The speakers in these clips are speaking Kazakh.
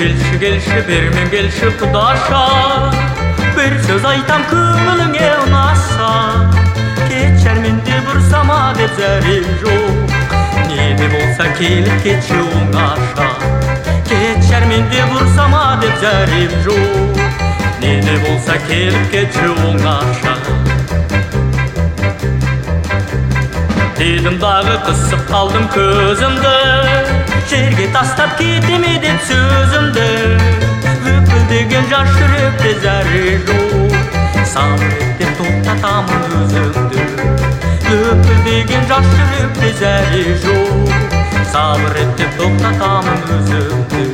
келші бермен келші құдаша, бір сөз айтам көңіліңе ұнаса. Кетшер менде бұрсама деп зәрем жоқ, неде болса келіп кетші оңаша. Кетшер менде бұрсама деп зәрем жоқ, неде болса келіп кетші оңаша. Дедім дағы қысып қалдым көзімді, жерге тастап кетеме деп сөзімді. Өкілдеген жас жүректе зәре жоқ, сабыр ет деп тоқтатамын өзіңді. Өкілдеген жас жүректе зәре жоқ, сабыр ет деп тоқтатамын өзіңді.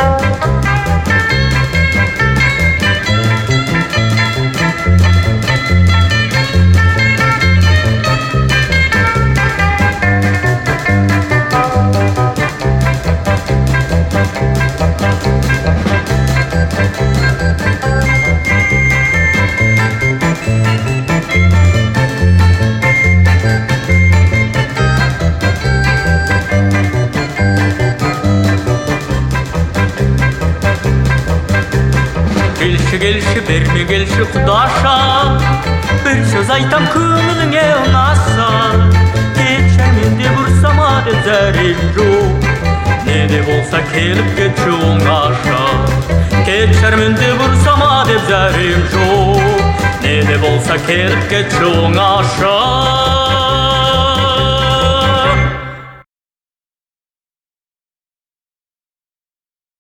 Келші берме келші құдаша, бір сөз айтам көңіліңе ұнаса. Кетшер менде бұрсама деп зәрем жоқ, неде болса келіп кетші оңаша. Кетшер менде бұрсама деп зәрем жоқ, неде болса келіп кетші оңаша.